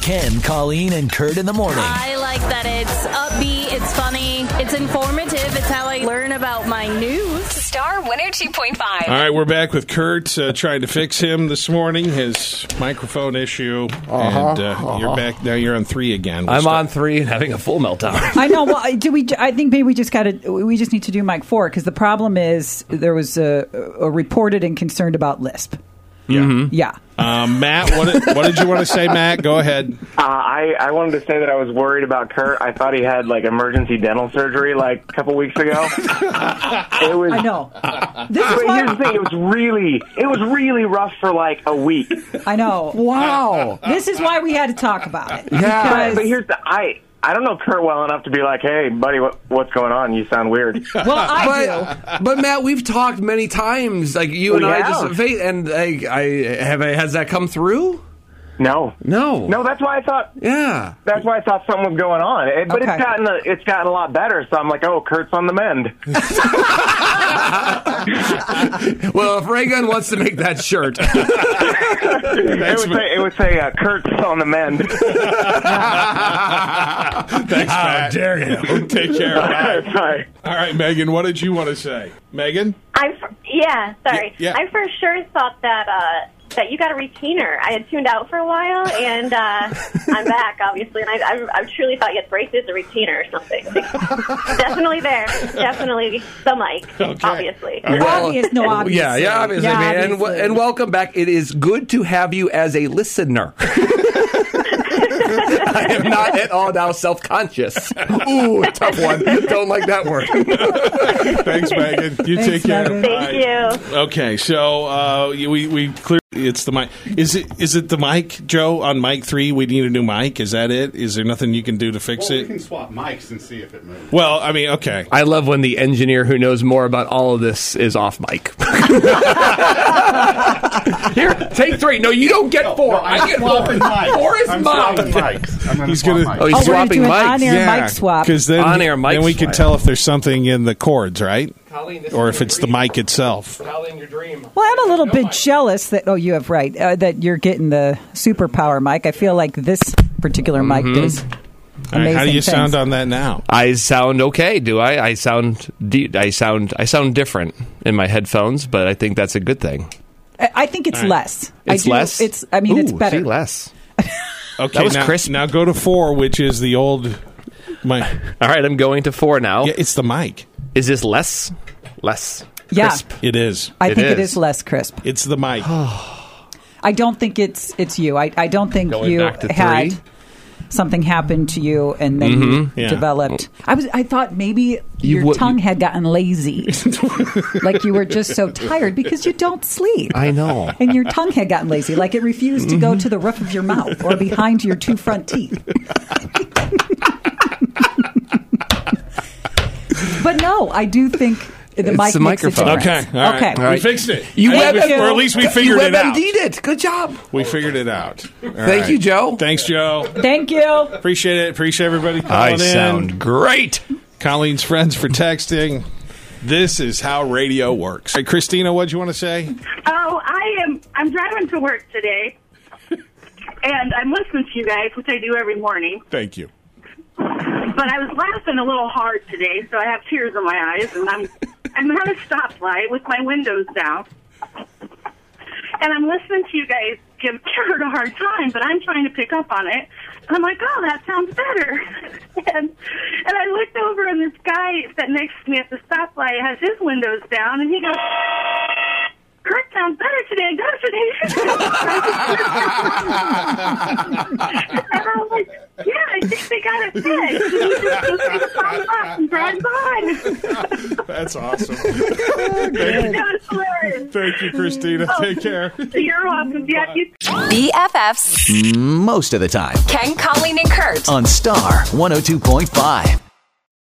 Ken, Colleen, and Kurt in the morning. I like that it's upbeat, it's funny, it's informative. It's how I learn about my news. Star 102.5. All right, we're back with Kurt trying to fix him this morning, his microphone issue. You're back. Now you're on 3 again. I'm on 3 and having a full meltdown. I know. Well, I think maybe we just need to do mic 4 because the problem is there was a reported and concerned about lisp. Yeah. Mm-hmm. Yeah. Matt, what did you want to say, Matt? Go ahead. I wanted to say that I was worried about Kurt. I thought he had emergency dental surgery a couple weeks ago. I know. Here's the thing: it was really rough for a week. I know. Wow. This is why we had to talk about it. Yeah. But here's I don't know Kurt well enough to be like, hey, buddy, what's going on? You sound weird. Well, I do. But Matt, we've talked many times, you and I just, and has that come through? No. That's why I thought. Yeah. That's why I thought something was going on. But it's gotten a lot better. So I'm like, oh, Kurt's on the mend. Well, if Ray-Gun wants to make that shirt, it would say Kurt's on the mend. Thanks, Matt. How dare you? Take care. Bye. Bye. All right, Megan, what did you want to say? Megan? Sorry. Yeah. I for sure thought that you got a retainer. I had tuned out for a while, and I'm back, obviously, and I truly thought you had braces or retainer or something. Definitely there. Definitely the mic, obviously. Obviously. Yeah, obviously. Obviously. And welcome back. It is good to have you as a listener. I am not at all now self-conscious. Ooh, tough one. Don't like that word. Thanks, Megan. Take care. Megan. Thank you. Okay, so we clear. It's the mic. Is it the mic, Joe? On mic 3, we need a new mic. Is that it? Is there nothing you can do to fix it? We can swap mics and see if it moves. Well, I mean, okay. I love when the engineer who knows more about all of this is off mic. Here, take 3. No, you don't get 4. I get 4. 4 is mine. He's gonna. He's swapping mics. On-air mic swap. Because then, On-air mic then we swap. can tell if there's something in the cords, right? Colleen, Or if it's the mic itself. Colleen, your dream. Well, I'm a little bit jealous that, you have right, that you're getting the superpower mic. I feel like this particular mic does amazing All right, how do you things. sound on that now? I sound okay, do I? I sound different in my headphones, but I think that's a good thing. I think it's less. It's less? It's Ooh, better. See, less. Okay, That was now, crisp. Now go to 4, which is the old mic. All right, I'm going to 4 now. Yeah, it's the mic. Is this less? Less Yeah. crisp? It is. I think it is. is less crisp. It's the mic. I don't think it's you. I don't think Going you back to had 3? something happen to you and then you Yeah. developed. I thought maybe your tongue had gotten lazy, like you were just so tired because you don't sleep. I know. And your tongue had gotten lazy, like it refused to go to the roof of your mouth or behind your 2 front teeth. But no, I do think the It's mic the makes microphone. a difference. Okay, all right. Okay. We fixed it. Or at least we figured it out. WebMD'd it. Good job. We figured it out. All Thank right. you, Joe. Thanks, Joe. Thank you. Appreciate it. Appreciate everybody calling I in. sound great. Colleen's friends for texting. This is how radio works. All right, Christina, what do you want to say? Oh, I'm driving to work today, and I'm listening to you guys, which I do every morning. Thank you. But I was laughing a little hard today, so I have tears in my eyes, and I'm at a stoplight with my windows down, and I'm listening to you guys give Kurt a hard time, but I'm trying to pick up on it. And I'm like, oh, that sounds better. and I looked over, and this guy sitting next to me at the stoplight has his windows down, and he goes, Kurt sounds better today, doesn't he? And I was like, yeah, I think they got it fixed. And he just goes to the thumbs up and drives on. That's awesome. That was hilarious. Thank you, Christina. Take care. You're welcome. Yeah, you BFFs. Most of the time. Ken, Colleen, and Kurt. On Star 102.5.